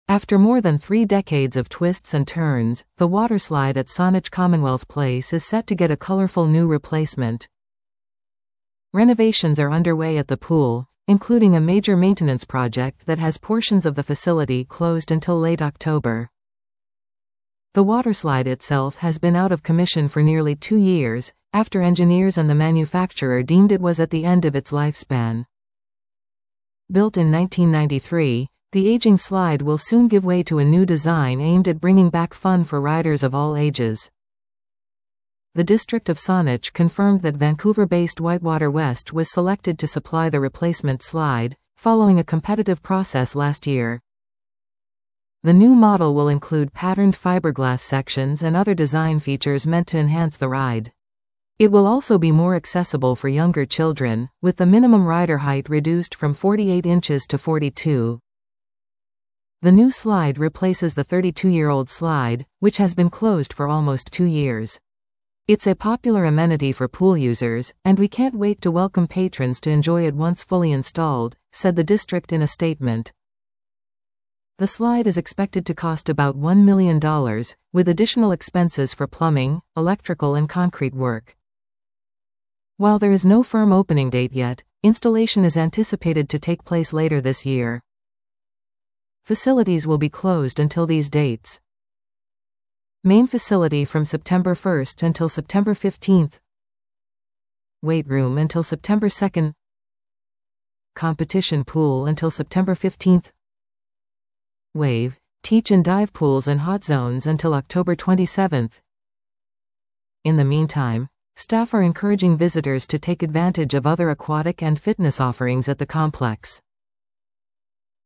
After more than 3 decades of twists and turns, the waterslide at Saanich Commonwealth Place is set to get a colorful new replacement. Renovations are underway at the pool, including a major maintenance project that has portions of the facility closed until late October. The waterslide itself has been out of commission for nearly 2 years, after engineers and the manufacturer deemed it was at the end of its lifespan. Built in 1993, the aging slide will soon give way to a new design aimed at bringing back fun for riders of all ages. The District of Saanich confirmed that Vancouver-based Whitewater West was selected to supply the replacement slide, following a competitive process last year. The new model will include patterned fiberglass sections and other design features meant to enhance the ride. It will also be more accessible for younger children, with the minimum rider height reduced from 48 inches to 42. The new slide replaces the 32-year-old slide, which has been closed for almost 2 years. It's a popular amenity for pool users, and we can't wait to welcome patrons to enjoy it once fully installed, said the district in a statement. The slide is expected to cost about $1 million, with additional expenses for plumbing, electrical and concrete work. While there is no firm opening date yet, installation is anticipated to take place later this year. Facilities will be closed until these dates. Main facility from September 1st until September 15th. Weight room until September 2nd. Competition pool until September 15th. Wave, teach and dive pools and hot zones until October 27th. In the meantime, staff are encouraging visitors to take advantage of other aquatic and fitness offerings at the complex.